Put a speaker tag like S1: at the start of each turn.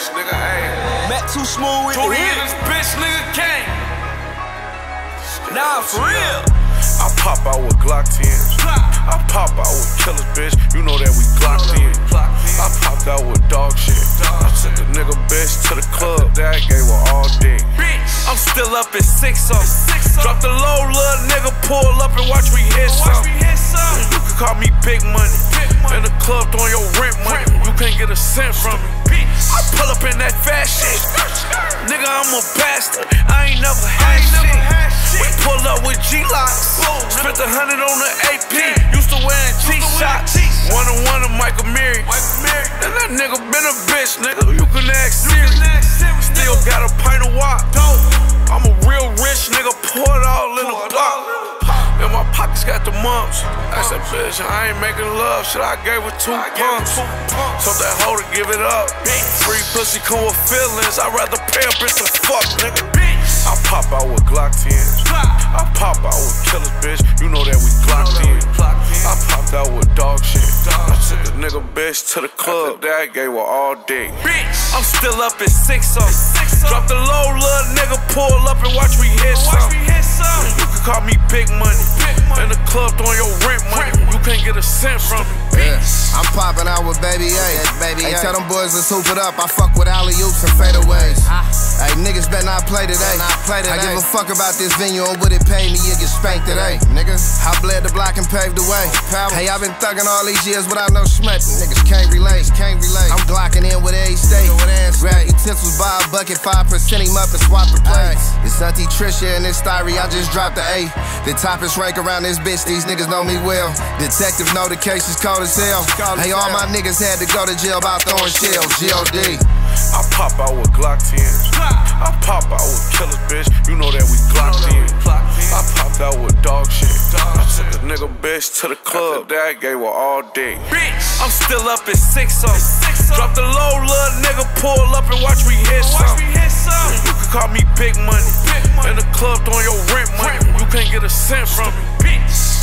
S1: bitch, nigga. Ayy.
S2: Matt too smooth with the hit.
S1: This bitch, nigga came.
S2: Nah, for real.
S1: I pop out with Glock 10s. I pop out with killers, bitch. You know that we Glocked in. I popped out with dog shit. I took a nigga bitch to the club. That gave her all day. I'm still up at 6-0. Drop the low, little nigga, pull up and watch me hit some. You can call me big money. In the club throwing your rent money. You can't get a cent from me. I pull up in that fast shit. Nigga, I'm a bastard. I ain't never had shit. We pull up with G-Locks. Spent 100 on the AP. Used to wearing G-Shots. One-on-one to Michael Mary. And that nigga been a bitch, nigga. You can ask Siri. Still got a pint of wop. I'm a real rich nigga. Pour it all in the block. And my pockets got the mumps. I said, bitch, I ain't making love. Shit, I gave her 2 pumps. Told that hoe to give it up. Free pussy come with feelings. I'd rather pay a bitch to fuck, nigga. I pop out with Glock 10s. I pop out with killers, bitch. You know that we Glocked in. I popped out with dog shit. I took a nigga bitch to the club. That gave her all day. I'm still up at 6-0. Drop the low, little nigga, pull up and watch me hit some. You can call me big money. In the club throwing your rent money. You can't get a cent from me.
S3: I'm popping out with Baby A. Hey, tell them boys let's hoop it up. I fuck with alley-oops and fadeaways. Hey, niggas better not play today. I give a fuck about this venue and would it pay me, you get spanked today. Nigga, I bled the block and paved the way. Hey, I've been thugging all these years without no smutting. Niggas can't relate. I'm glocking in with every state. Grab utensils by a bucket, 5% him up and swap the plates. It's Auntie Trisha and this diary, I just dropped the A. The toppest rank around this bitch, these niggas know me well. Detectives know the case is cold as hell. Hey, all my niggas had to go to jail about throwing shells. G.O.D.
S1: I pop out with Glock 10s. I pop out with killers, bitch. You know that we Glocked in. I popped out with dog shit. I took a nigga bitch to the club. That gave her all day. I'm still up at 6-0. Drop the low, little nigga, pull up and watch me hit some. You can call me big money. In the club throwing your rent money. You can't get a cent from me.